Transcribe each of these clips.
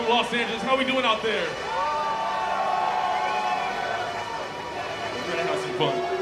Los Angeles. How we doing out there? We're gonna have some fun.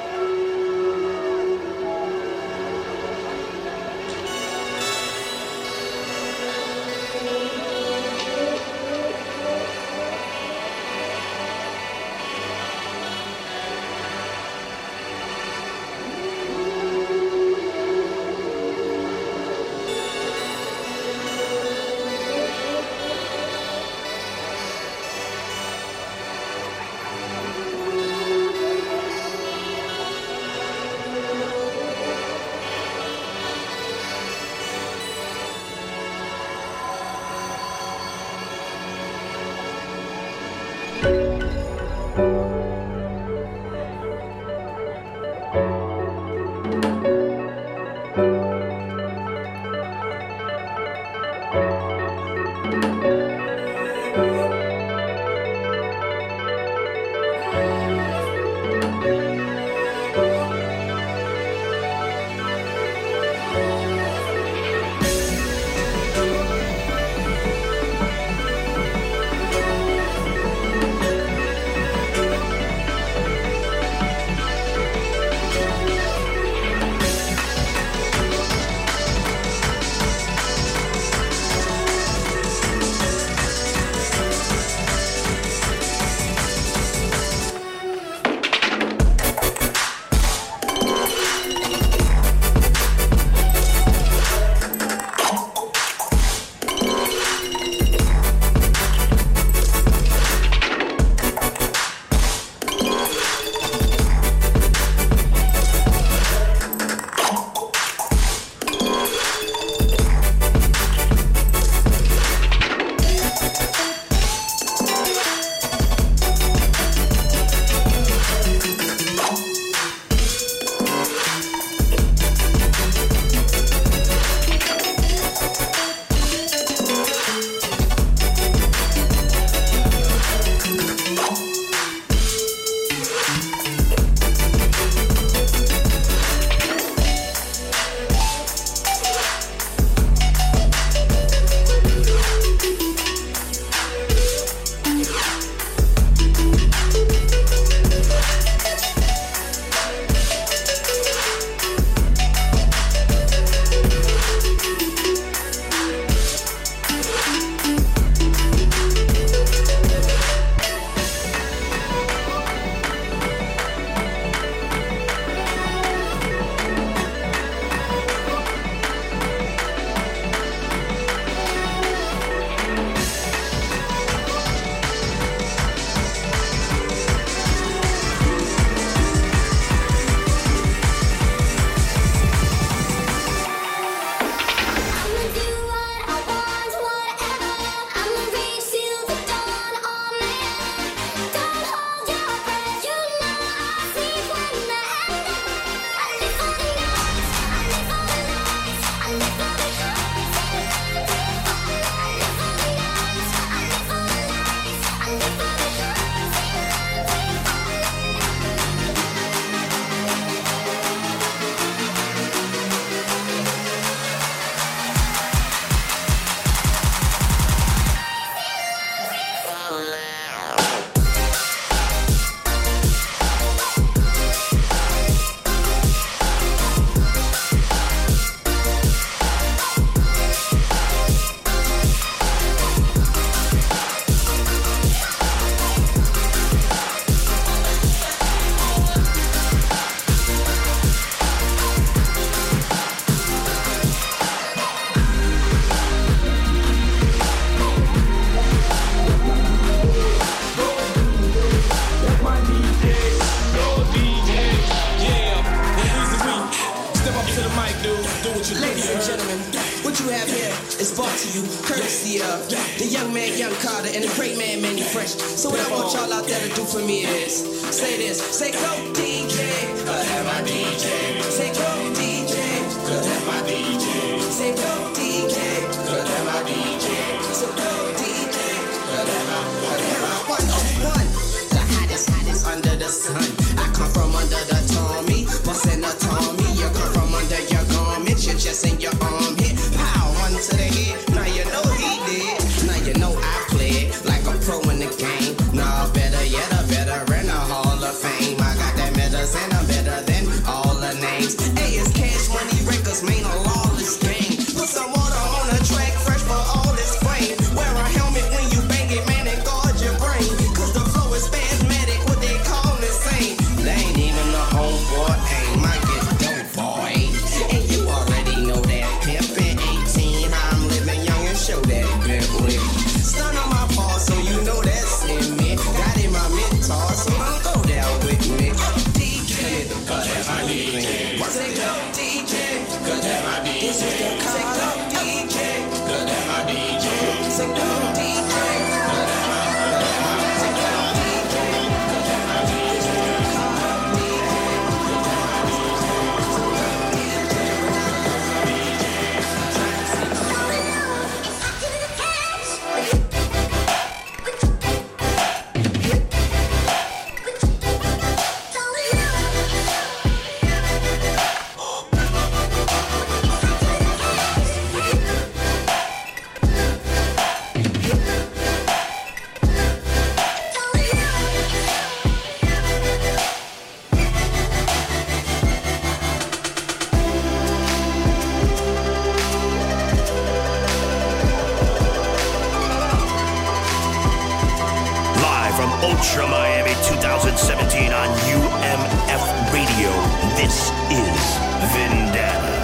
courtesy of the young man, Young Carter, and the great man, Manny Fresh. So what I want y'all out there to do for me is say this, say go DJ, have my DJ. Say go DJ, have my DJ. Say go DJ, have my DJ. So go DJ, have my 101. The hottest under the sun. I come from under the Tommy, bustin' the Tommy. You come from under your garment, your chest and your arm hit. Pow, one to the head. Now you know he did. Now you know I from Ultra Miami 2017 on UMF Radio. This is Vendetta.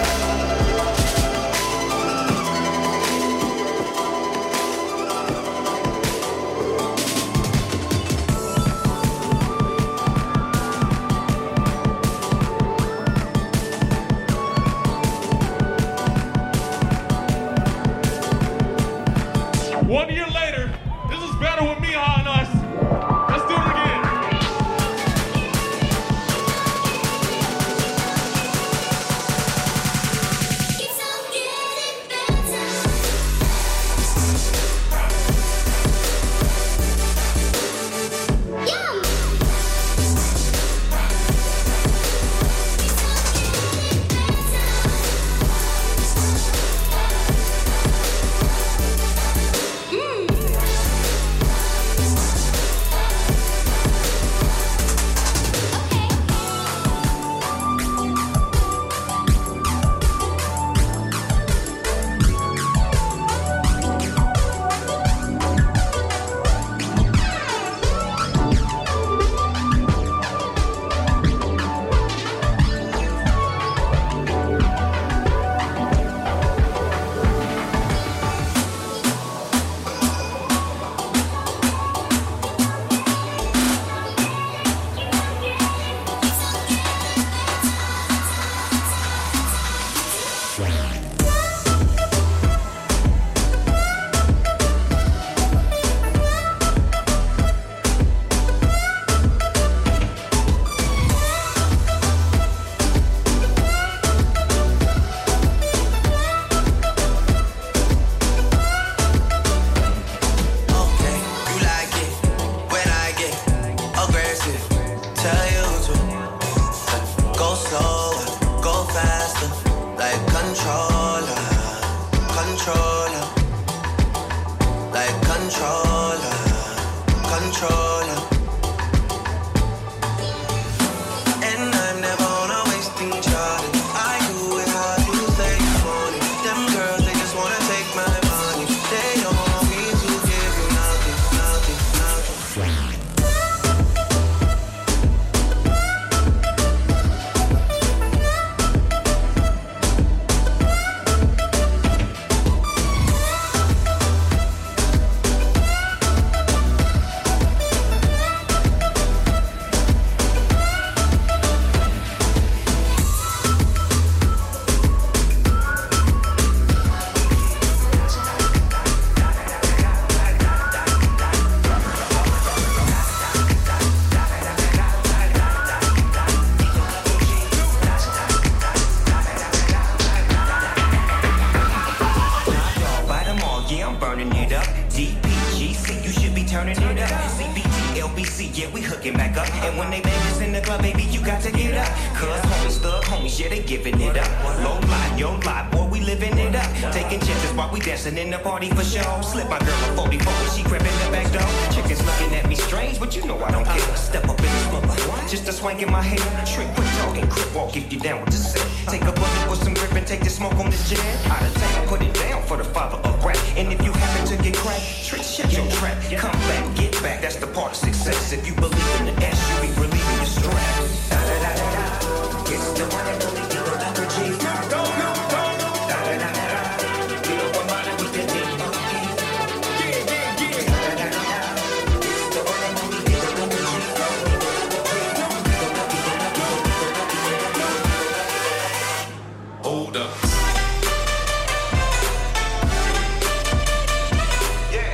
In the party for show, slip my girl a 44 when she crept in the back door. Chickens looking at me strange, but you know I don't care. Step up in this mother, just a swank in my hair. Trick, quit talking, crip walk if you down with the set. Take a bullet with some grip and take the smoke on this jet. Out of town, put it down for the father of rap. And if you happen to get cracked, trick, shut your trap. Come back, get back, that's the part of success. If you believe in the S, you be relieving your stress. Da da da da da, it's the one and only Eagle Dr. G. Go, go, go, da da da da.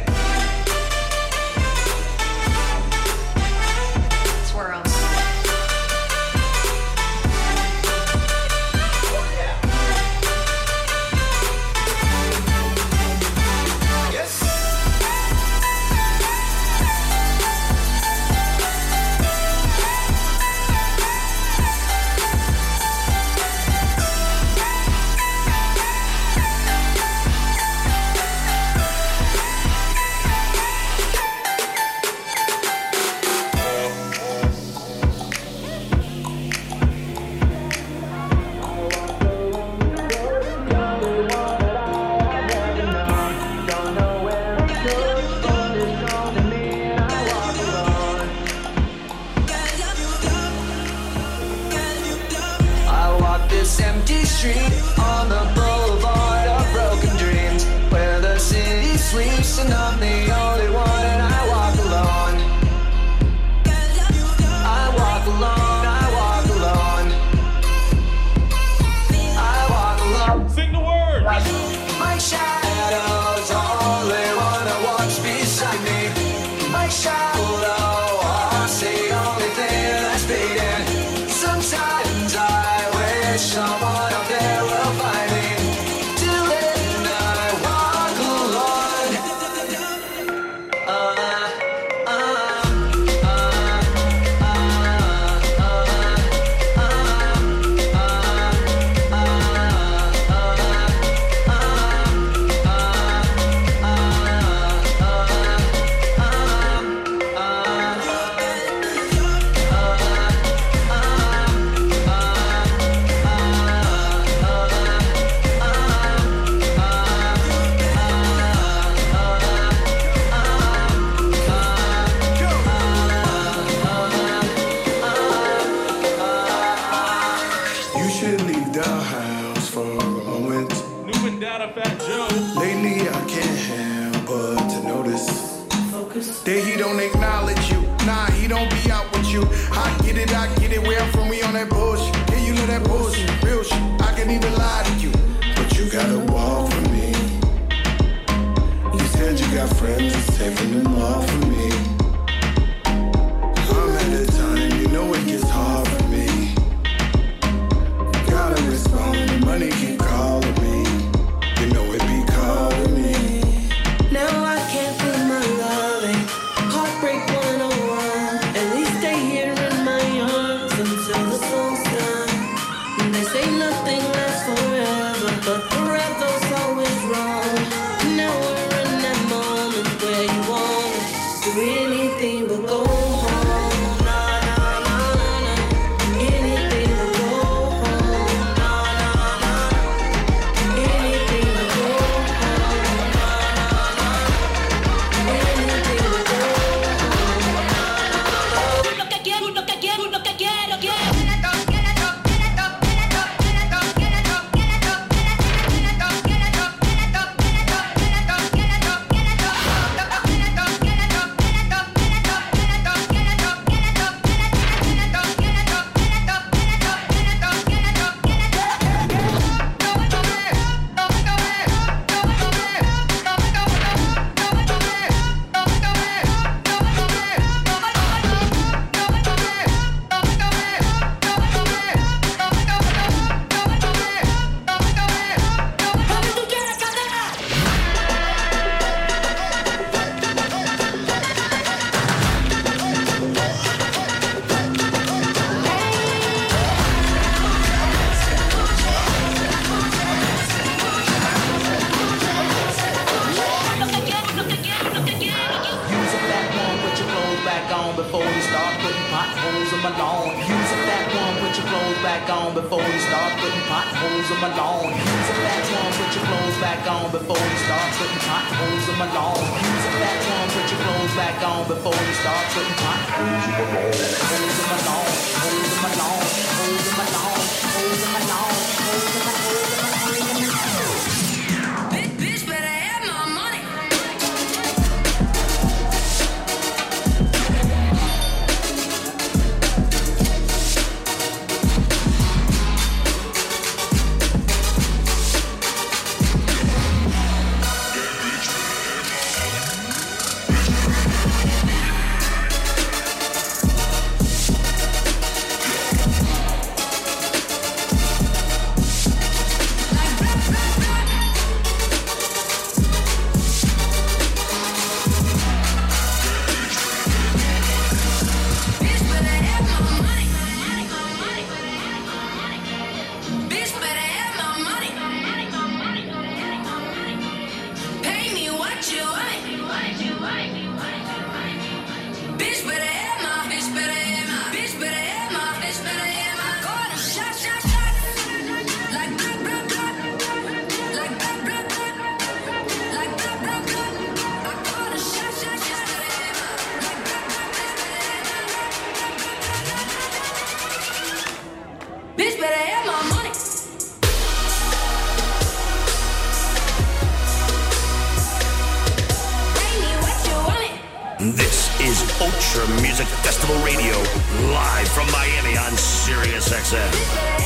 Swirl. street on the boulevard of broken dreams, where the city sleeps and I'm the only one, and I walk alone. I walk alone, I walk alone. I walk alone. Sing the word. My shadows only wanna watch beside me. My shadow, heart's the only thing that's beating. Sometimes I wish someone up there will find me. Till then I walk alone. You should leave the house for a moment. New and data, Fat Joe. Lately I can't help but to notice that he don't acknowledge you. Nah, he don't be out with you. I get it. Where I'm from, we on that bullshit. Yeah, you know that bullshit, real shit. I can even lie to you, but you gotta walk for me. You said you got friends, it's taking them off for me. I'm at a time, you know it gets hard for me. Gotta respond, the money keep calling me. You know it be calling me. Now I can't feel my loving. Heartbreak 101. At least stay here in my arms until the song's done. And they say nothing lasts forever, but forever's always wrong. Now we're in that moment where you wanna do anything but go home. Nah, nah, nah, nah. Anything but go home. Nah, nah, nah. Anything but go home. Anything but go Lo que quiero, lo que quiero, lo que quiero, quiero. Use a fat one, put your clothes back on before you start putting potholes in my lawn. Use a fat one, put your clothes back on before you start putting potholes in my lawn. Use a fat one, put your clothes back on before you start putting potholes in my lawn. Use a fat one, put your clothes back on before you start putting potholes in my lawn. Holes in my lawn, holes in my lawn, holes in my lawn, holes in my lawn, holes in my Bitch better have my money. This is Ultra Music Festival Radio, live from Miami on Sirius XM.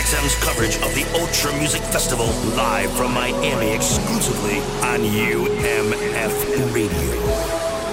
XM's coverage of the Ultra Music Festival live from Miami exclusively on UMF Radio.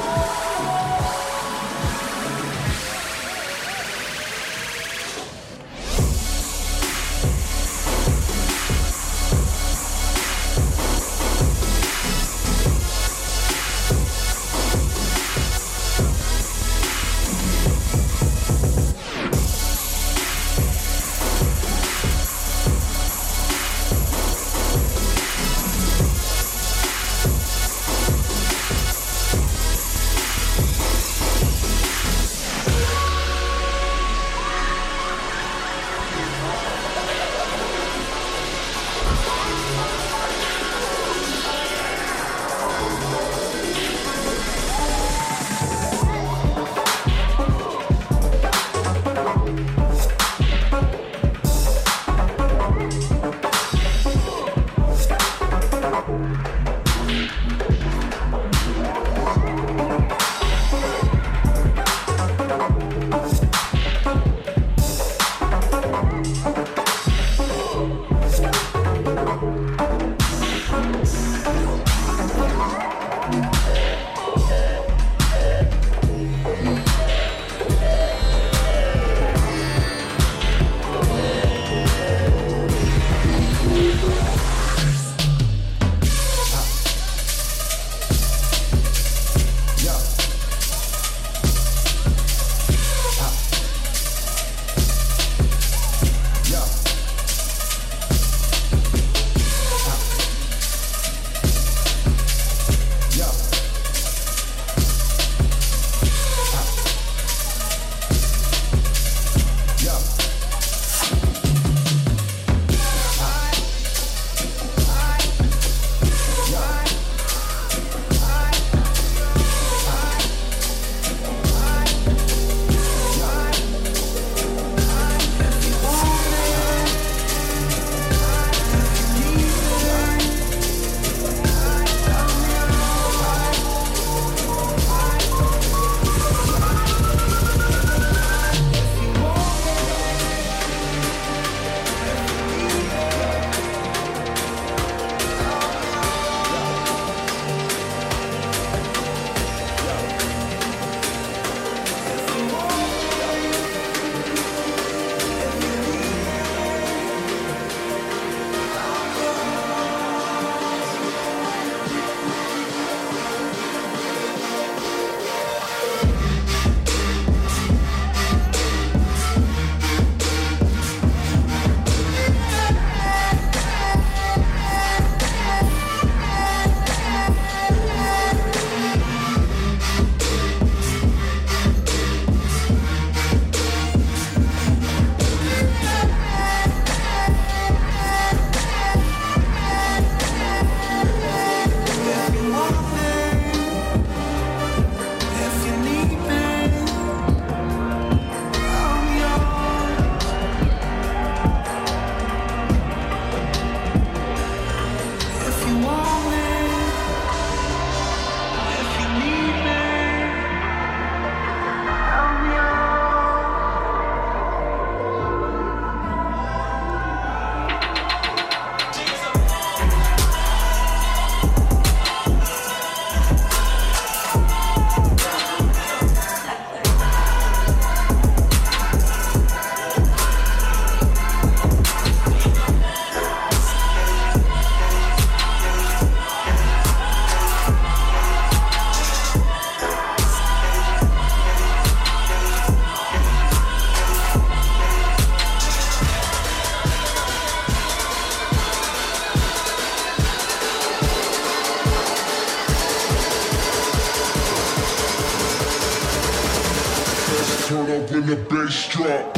Turn up when the bass drop.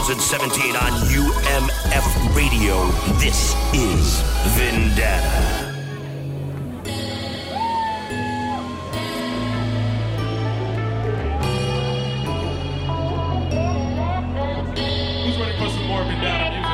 2017 on UMF Radio. This is Vendetta. Who's ready for some more Vendetta music?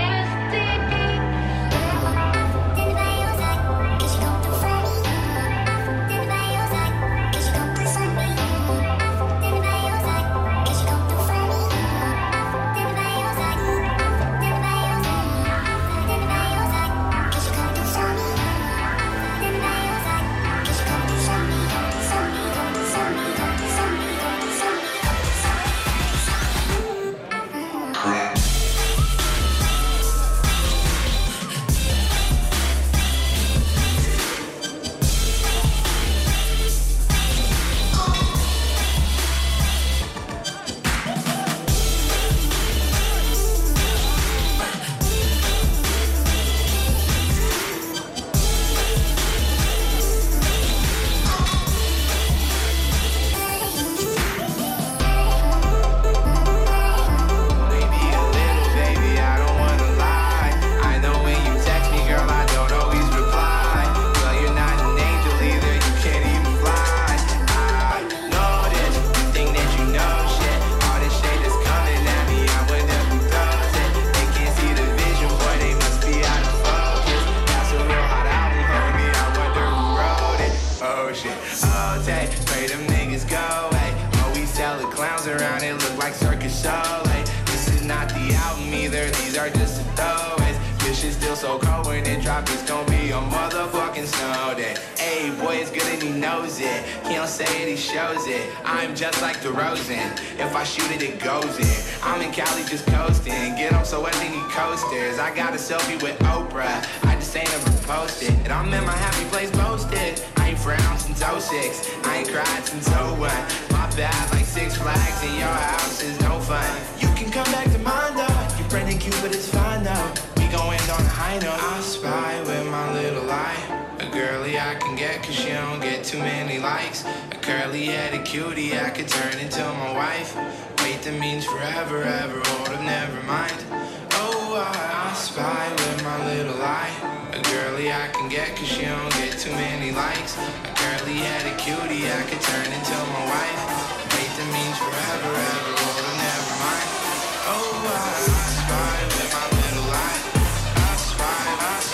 I'm just like DeRozan. If I shoot it, it goes in. I'm in Cali just coasting. Get on so I think he coasters. I got a selfie with Oprah. I just ain't ever posted. And I'm in my happy place posted. I ain't frowned since 06. I ain't cried since 01. My bad, like Six Flags in your house is no fun. You can come back to mine though. Your friend and Cupid is fine though. We gon' end on a high note. I spy with my little eye. A girly I can get cause she don't get too many likes. A curly-headed cutie I could turn into my wife. Wait, that means forever, ever, hold up, never mind. Oh, I spy with my little eye. A girly I can get cause she don't get too many likes. A curly-headed cutie I could turn into my wife. Wait, that means forever, ever, hold up, never mind. Oh, I spy with my little eye. I spy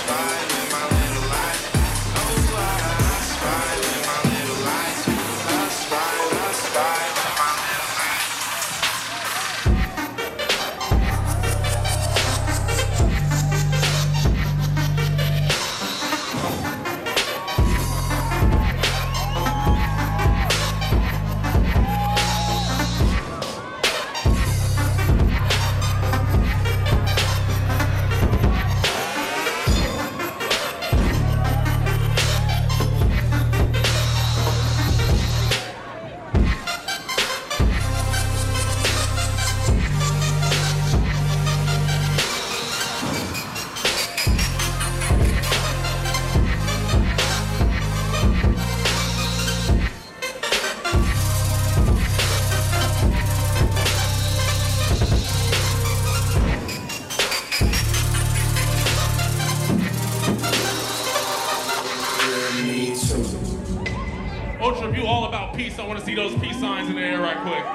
with my little eye. Ultra, if you all about peace, I want to see those peace signs in the air right quick.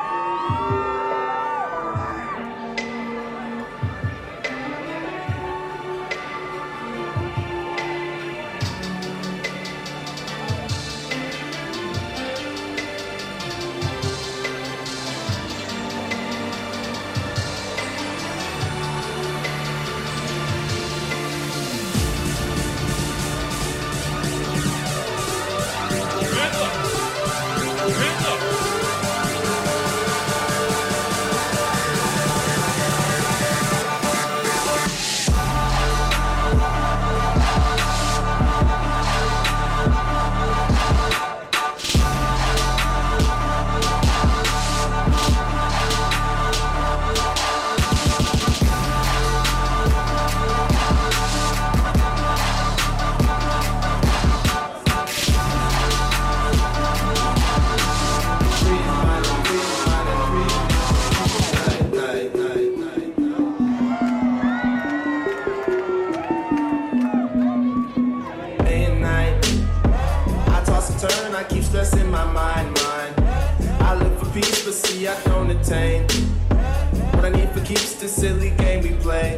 and I keep stressing my mind. I live for peace, but see I don't attain. What I need for keeps the silly game we play.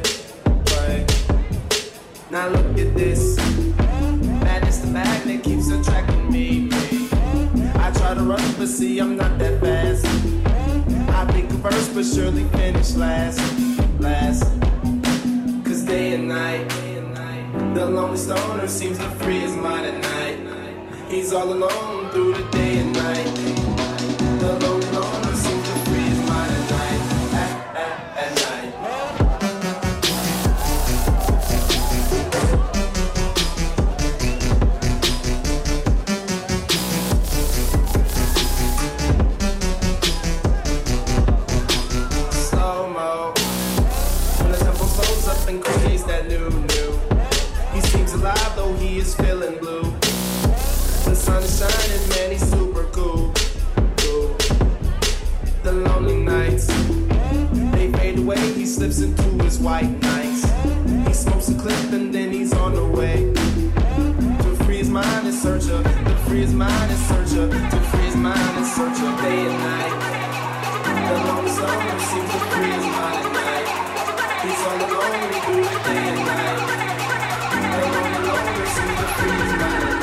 Now look at this. Madness the magnet keeps attracting me. I try to rush, but see I'm not that fast. I pick a first, but surely finish last. Cause day and night, the lonely stoner seems to free his mind at night. He's all alone through the day and night. The lonely loner seems to free his mind at night. At night. Slow-mo. When the tempo slows up and creates that new. He seems alive though he is feeling blue. The sun is shining, man, he's super cool. The lonely nights, they fade away, he slips into his white nights. He smokes a clip and then he's on the way. To free his mind in search of, to free his mind in search of, to free his mind in search of day and night. The lonely stoner seems to free his mind at night. He's all alone through the day and night. The lonely loner seems to free his mind at night.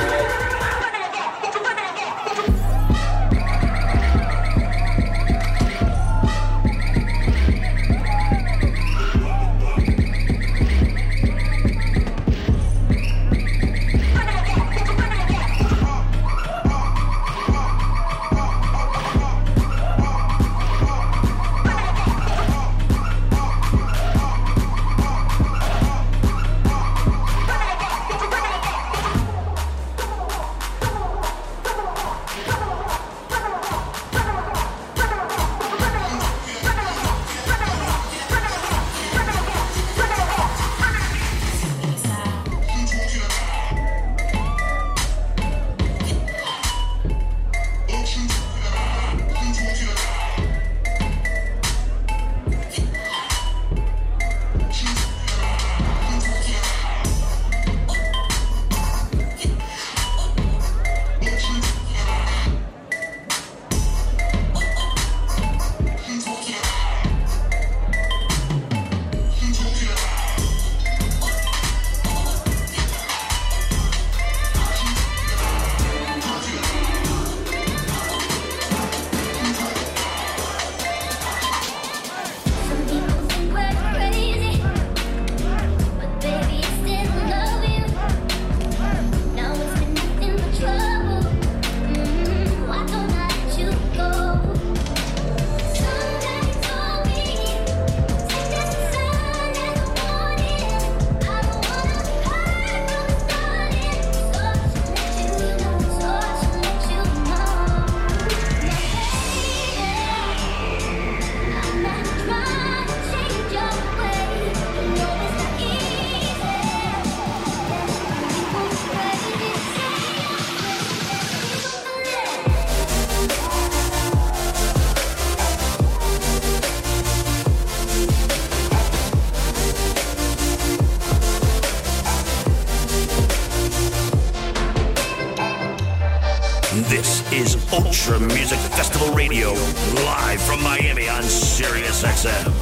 This is Ultra Music Festival Radio, live from Miami on Sirius XM.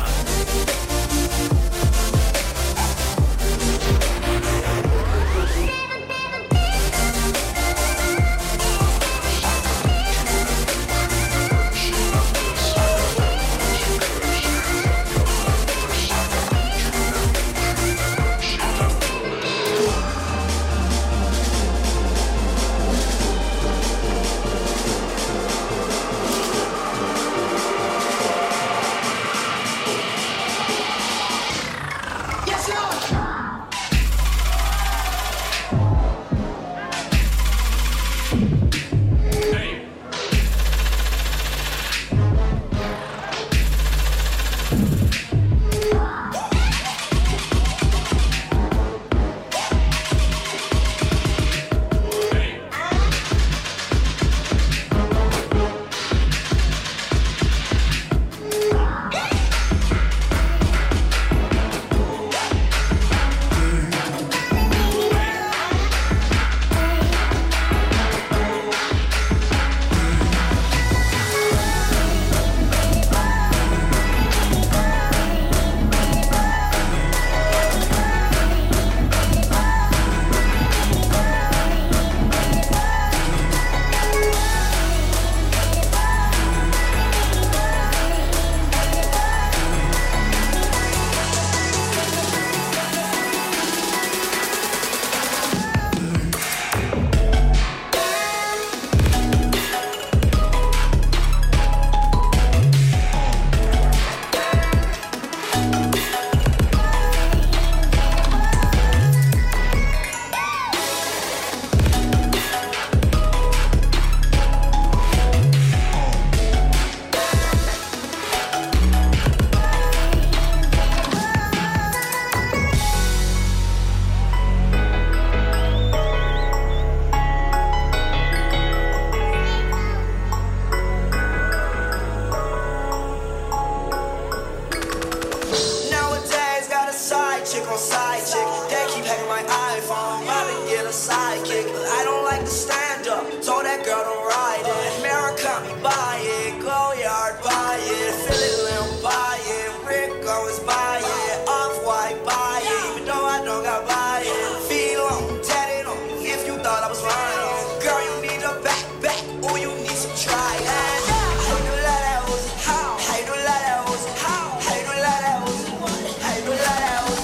They keep hacking my iPhone, about to get a sidekick, but I don't like to stand up. Told that girl to ride it. America me buy it, go yard buy it, Philly Limb buy it, Rick Owens buy it, Off-White buy it, even though I don't got buy it. Feel on, tatted on me if you thought I was lying. Girl, you need a back, or you need some try. And how you do that was how you do that was how you do that was how you do that was.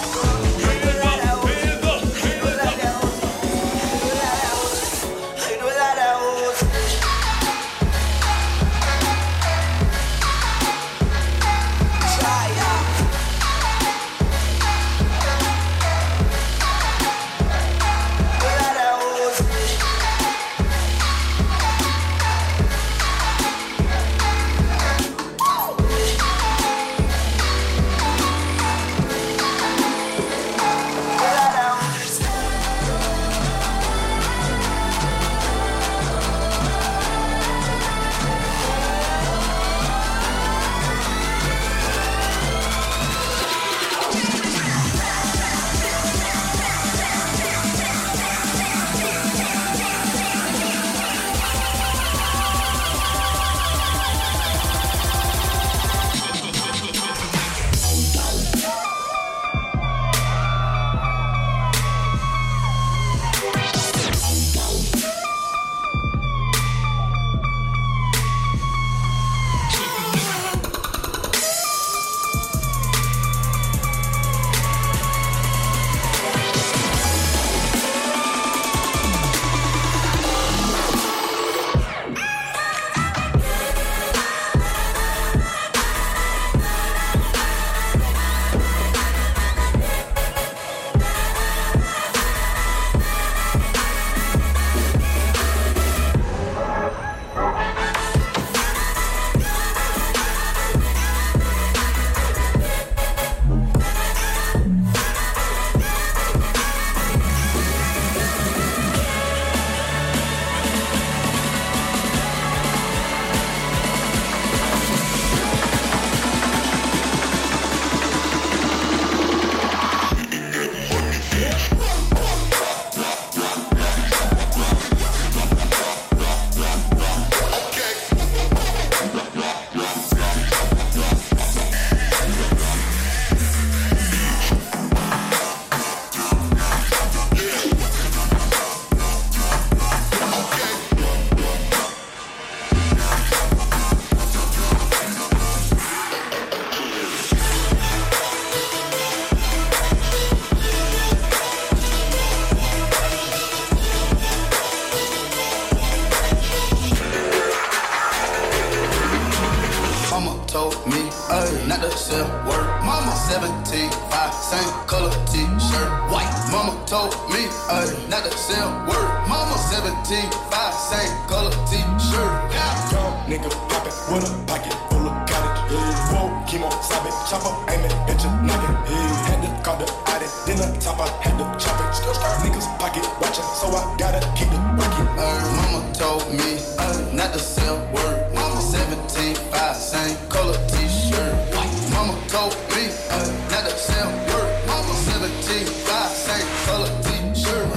not to sell word. Mama 17, 5, same color t-shirt, white. Mama told me, not to sell word. Mama 17, 5, same color t-shirt. Young nigga poppin' with a pocket full of cottage. Whoa, chemo, stop it, chopper, aim it, bitch, knock it. Had to call the addict, then the top, I had to chop it. Niggas pocket watchin', so I gotta keep it working. Mama told me, not to sell word. Mama 17, 5, same color t-shirt, white. Mama told me, not to sell word. Mama 17, 5, same color t-shirt.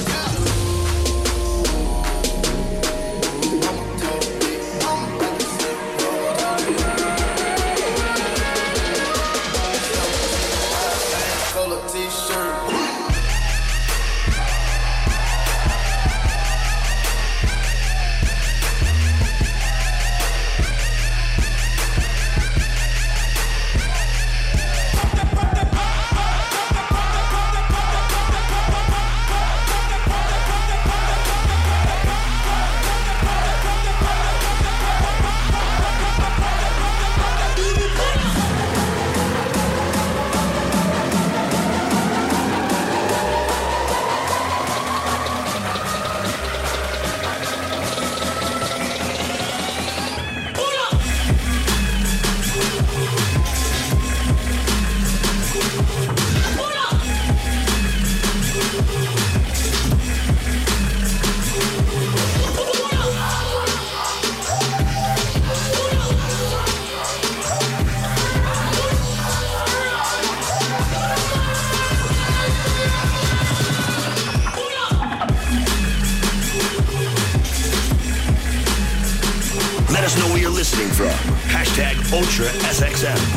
listening from. #UltraSXM.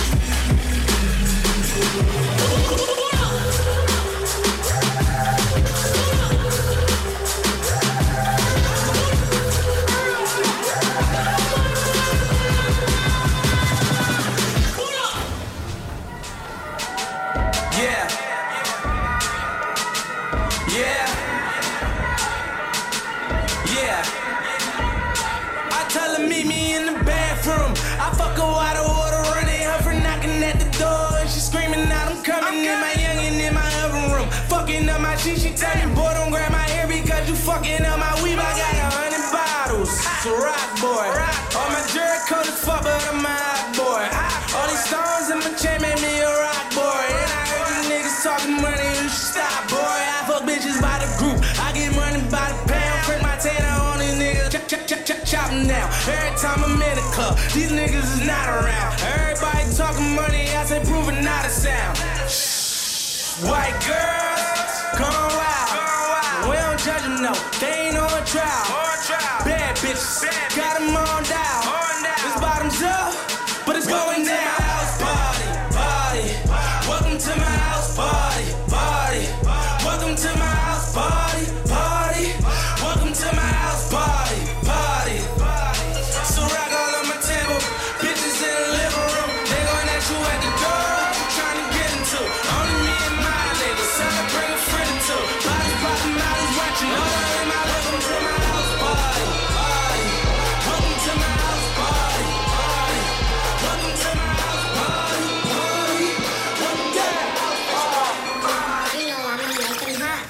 She tell me, boy, don't grab my hair because you fucking up my weave. I got 100 bottles. It's a rock boy. All my jury coat is fuck, but I'm a hot boy. All these stones in my chain made me a rock boy. And I heard you niggas talking money, you should stop, boy. I fuck bitches by the group. I get money by the pound. Print my tanner on these niggas. Chop them down. Every time I'm in the club, these niggas is not around. Everybody talking money, I say proving not a sound. White girls, gone wild. We don't judge them, no. They ain't on trial. Bad bitches, got them on down. This bottom's up, but it's going down. House party, party. Welcome to my house party, party. Welcome to my house party, party. Welcome to my house party, party. So rock all on my table, bitches in the living room. They gon' at you at the door, trying to get into. Only me and my niggas, celebrate a friend or two. Bodies popping, bodies watching. All in my welcome to my house party, party. Welcome to my house party, party. Welcome to my house party, party. Welcome to my house party. You know I'm making hot.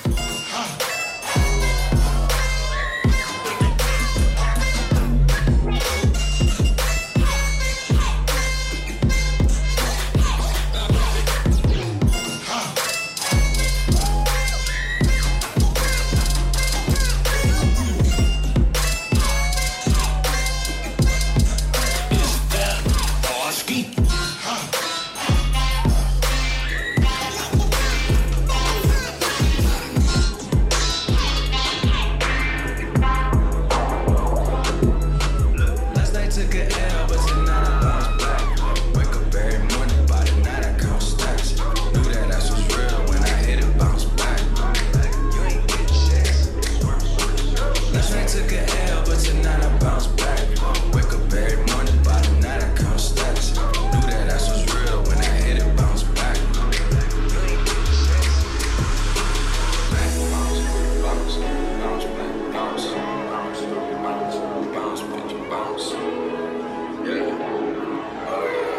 Last night took a L, but tonight I bounce back. Wake up every morning, by the night I count stacks. Knew that ass was real when I hit it, bounce back. You ain't get shit. Last night took a L, but tonight I bounce back. Wake up every morning, by the night I count stacks. Knew that ass was real when I hit it, bounce back. You ain't get shit. Back, bounce, bounce, bounce, back, bounce, bounce, bounce, bounce, bitch, bounce. Yeah. Oh yeah.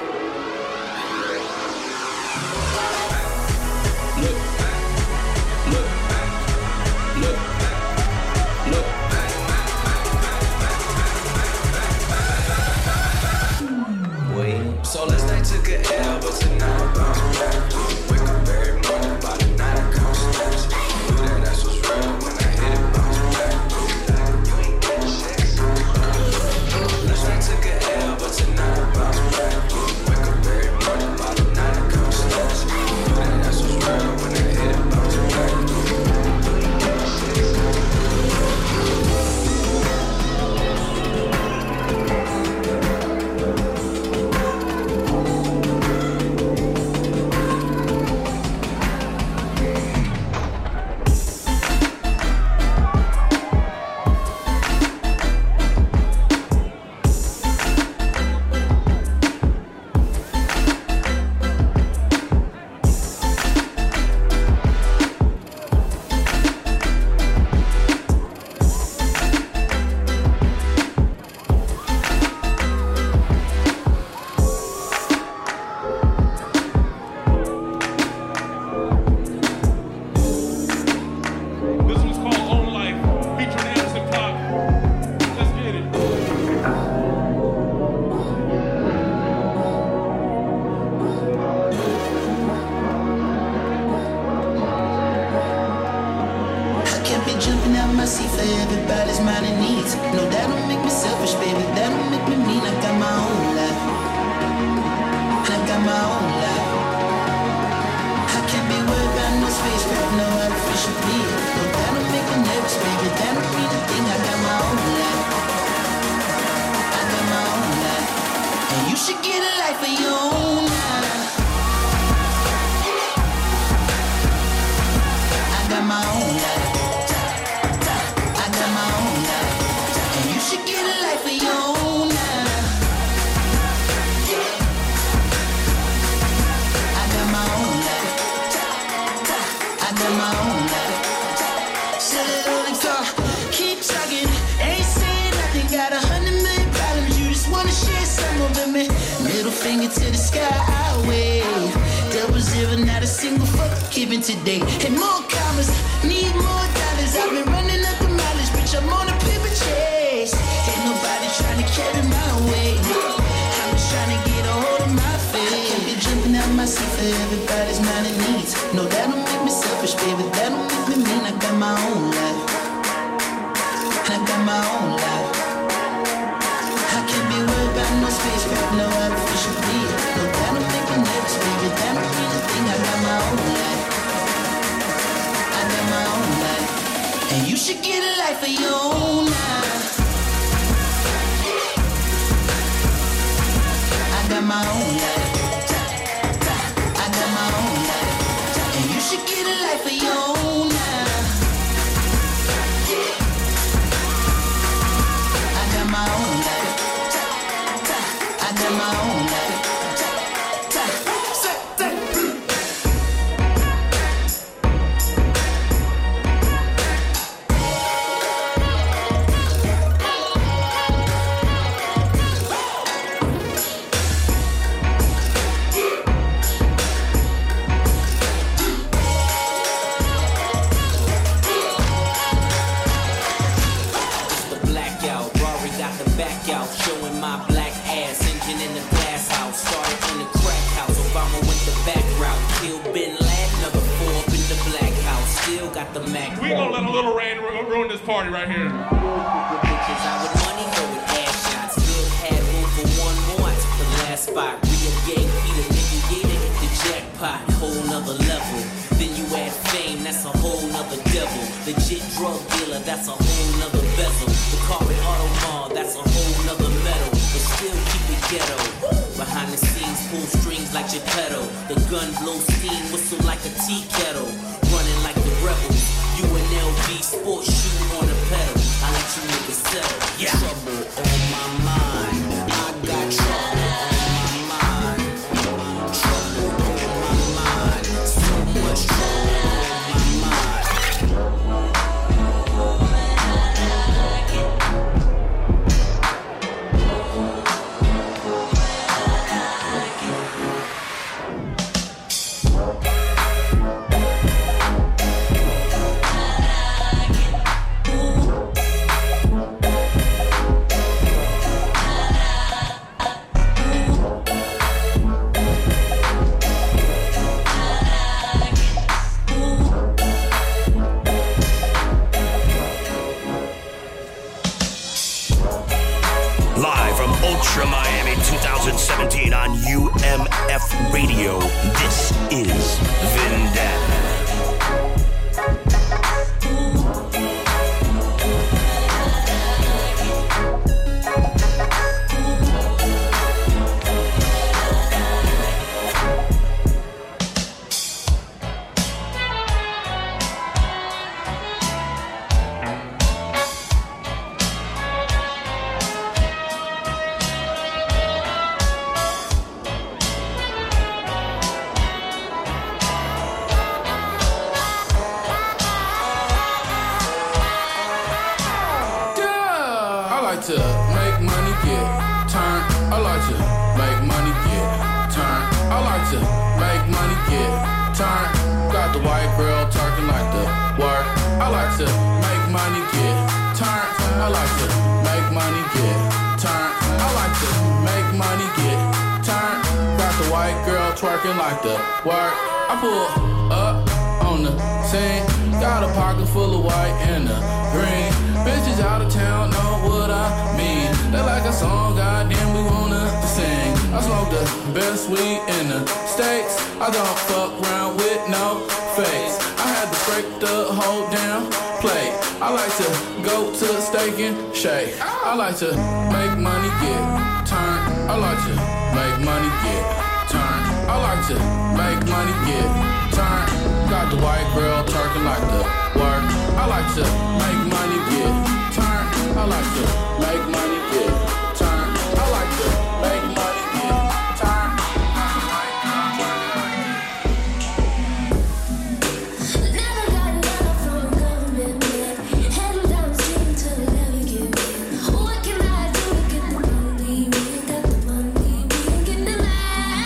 Look back, look back, look back, look back. Wait. So last night took a L, but tonight I bounce back. Wake up every morning, by the night I count stacks. Knew that ass was real when I hit it, bounce back. You ain't get shit. Last night took a L, but tonight I bounce back. Wake up every morning, by the night I count stacks. Knew that ass was real when I hit it, bounce back. You ain't get shit. This one's called Own Life, featuring Anderson Park. Let's get it. I can't be jumping out my seat for everybody's mind and needs. No, that don't make me selfish, baby. That don't make me mean. I got my own life. I got my own life. I can't be worried about no spacecraft, no artificial being. No, that don't make me nervous, baby. That don't mean a thing. I got my own life. I got my own life of your own now. I got my own life. I got my own life. And you should get a life of your own now. I got my own life. I got my own life. Set it on the car, keep talking. Ain't saying nothing, got 100 million problems. You just wanna share some of them. Middle finger to the sky, I wave. 00, not a single fuck given today. And more commas, need more dollars. I've been running up the mileage, bitch, I'm on a paper chase. Ain't nobody trying to carry my weight. I'm just trying to get a hold of my faith. I can't be jumping out my seat for everybody's mind and needs. No, that don't make me selfish, baby, that don't make me mean. I got my own life. I got my own life. I can't be worried about no spacecraft, no artificial being. No, that don't make me nervous, baby, that don't mean a thing. I got my own life. I got my own life. And you should get a life of your own now. I got my own life. I got my own life. And you should get a life of your own now. I got my own life. I got my own life. We gonna let a little rain ruin this party right here. Bitches out with money, go with ass shots. Still had room for one more. I took the last spot. Real gang Peter, nigga, yeah, they hit the jackpot. Whole nother level. Then you add fame, that's a whole nother devil. Legit drug dealer, that's a whole nother bezel. The carpet auto mall, that's a whole nother metal. But still keep it ghetto. Behind the scenes, pull strings like Geppetto. The gun blow steam, whistle like a tea kettle. Running like the rebels. You an LV sports shoe on the pedal. I let you niggas settle. Yeah. Trouble on my mind. I got trouble on my mind. Trouble on my mind. So much trouble on my mind. Live from Ultra Miami 2017 on UMF Radio, this is Vendetta. To make money get turned. I like to make money get turned. I like to make money get turned. Got the white girl talking like the work. I like to make money get turned. I like to make money get turned. I like to make money get turned. Got the white girl twerking like the work. I pull up on the scene. Got a pocket full of white and the green. Bitches out of town know what I mean. They like a song, goddamn, we wanna sing. I smoke the best weed in the States. I don't fuck around with no fakes. I had to break the whole damn plate. I like to go to Steak and Shake. I like to make money, get turned. I like to make money, get turned. I like to make money, get turned. Got the white girl twerking like the work. I like to make money, get turned. I like to make money, get turned. I like to make money, get turned. Never got love from government man. Head down, sing to the levy give in. What can I do to get the money? We ain't got the money, we ain't get the line.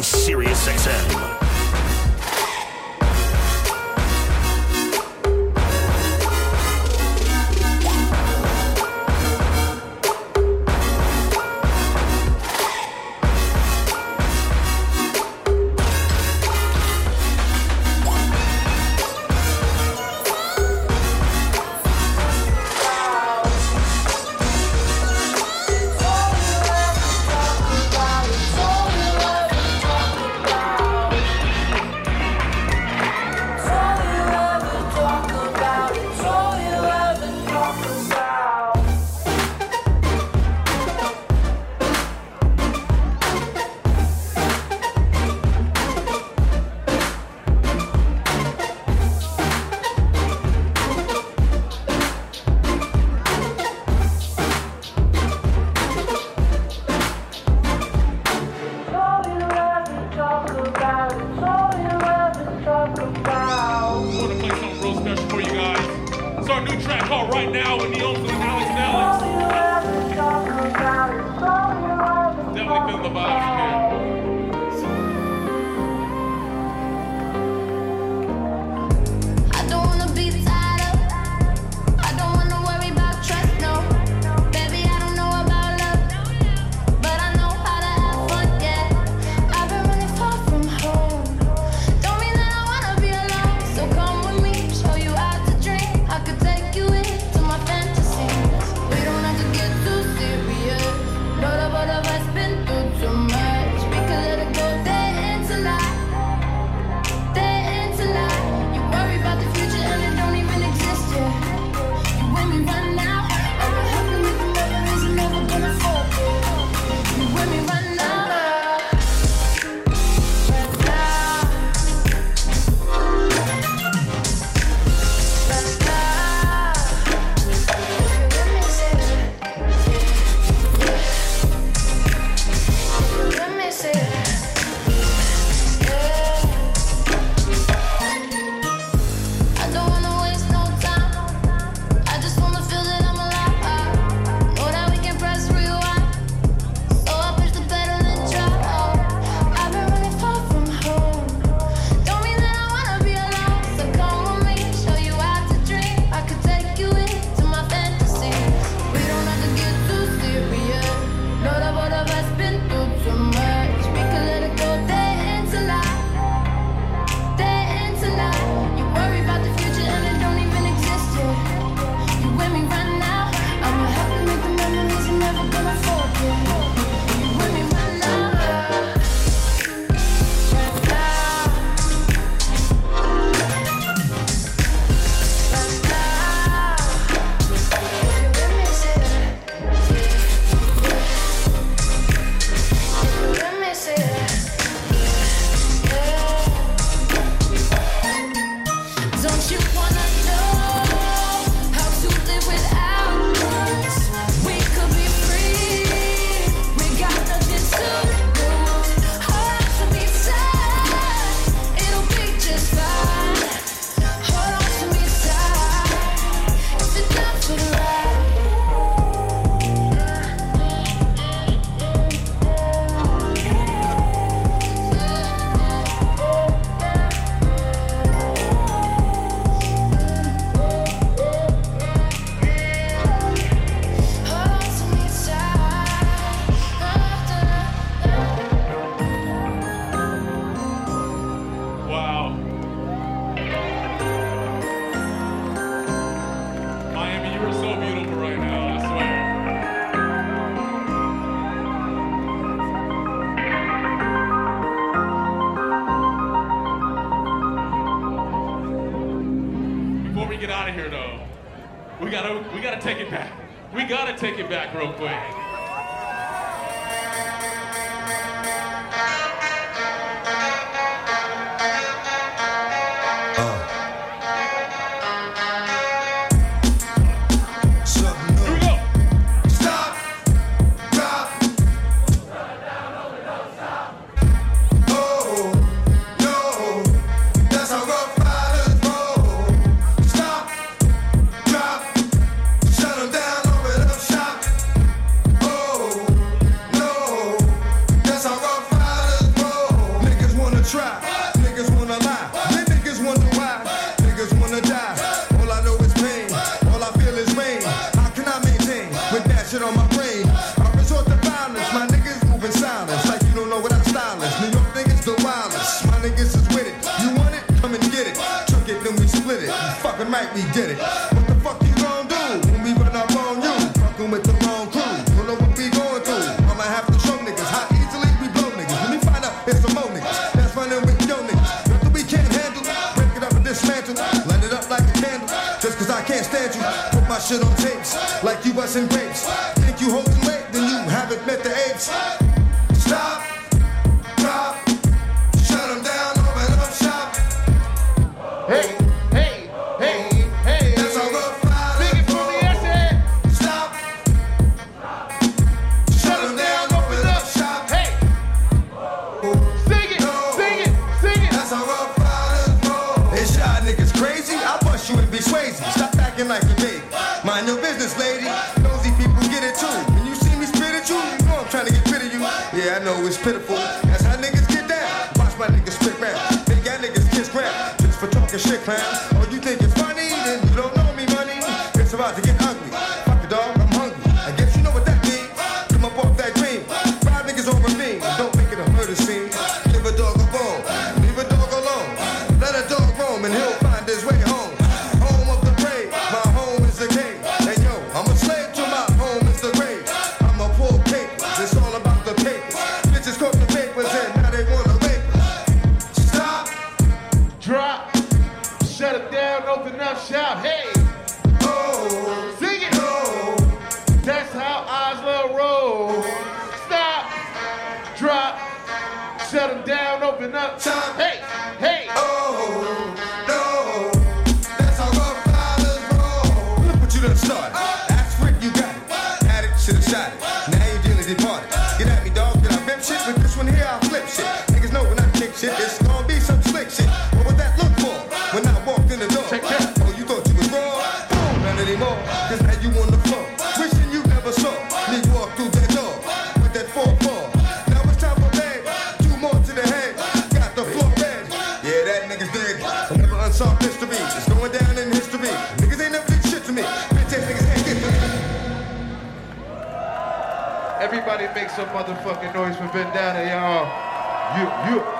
Sirius XM. We gotta take it back. We gotta take it back real quick. Oh, we did it. What the fuck you gon' do when we run up on you? Fucking with the wrong crew. Don't know what we going through. I'ma have to show niggas how easily we blow niggas. When we find out it's some more niggas that's running with yo niggas. Nothing we can't handle. Break it up and dismantle. Light it up like a candle. Just cause I can't stand you. Put my shit on tapes like you bustin' grapes. Think you holding weight, then you haven't met the apes. Stop, drop, shut them down, open up shop. Hey, hey, hey, hey. That's how rough riders roll. Stop, shut them down, open up shop. Hey, sing it, sing it, sing it. That's how rough riders roll. They shot niggas crazy, I'll bust you and be Swayze. Stop acting like a baby. Mind your business, lady. Nosy people get it too. When you see me spit at you, you know I'm trying to get rid of you. Yeah, I know it's pitiful. That's how niggas get down. Watch my niggas spit round. They got niggas kiss ground. Just for talking shit, clown. Oh, you think it's funny? Then you don't know me, money. It's about to get ugly. Fuck the dog, I'm hungry. I guess you know what that means. Come up off that dream. 5 niggas over me. Don't make it a murder scene. Give a dog a bone. Leave a dog alone. Let a dog roam and he'll find his way home. Home of the brave. My home is the cave. And yo, I'm a slave to my home is the grave. I'm a poor paper. It's all about the papers. Bitches caught the papers and now they wanna rape us. Stop. Drop, shut it down, open up shop. Hey, oh, sing it. Oh, that's how Oslo roll. Stop, drop, shut them down, open up shop. Hey, hey. oh, no. That's how rough riders roll. Look what you done started. Ask Rick, you got it. Had it, should've shot it. Now you dearly departed. Get at me, dog, get I rip shit. With this one here, I flip shit. Niggas know when I kick shit, it's gonna be some slick shit. What would that look for when I walked in the door? Oh, you thought you was wrong? None anymore, cause now you on the floor. Wishing you never saw me walk through that door with that 4-4. Now it's time for bed. 2 more to the head. Got the floor red. Yeah, that nigga's dead. Another unsolved mystery. It's going down in history. Niggas ain't never did shit to me. Bitch ass niggas can't get to me. Everybody make some motherfucking noise for Vendetta, y'all. You.